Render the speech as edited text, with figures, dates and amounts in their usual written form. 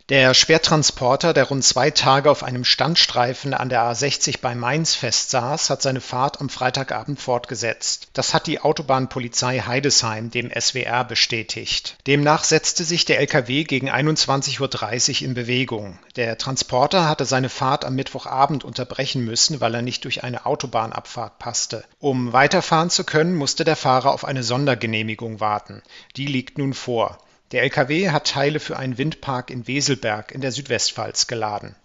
Der Schwertransporter, der rund 2 Tage auf einem Standstreifen an der A60 bei Mainz festsaß, hat seine Fahrt am Freitagabend fortgesetzt. Das hat die Autobahnpolizei Heidesheim dem SWR bestätigt. Demnach setzte sich der LKW gegen 21:30 Uhr in Bewegung. Der Transporter hatte seine Fahrt am Mittwochabend unterbrechen müssen, weil er nicht durch eine Autobahnabfahrt passte. Um weiterfahren zu können, musste der Fahrer auf eine Sondergenehmigung warten. Die liegt nun vor. Der LKW hat Teile für einen Windpark in Weselberg in der Südwestpfalz geladen.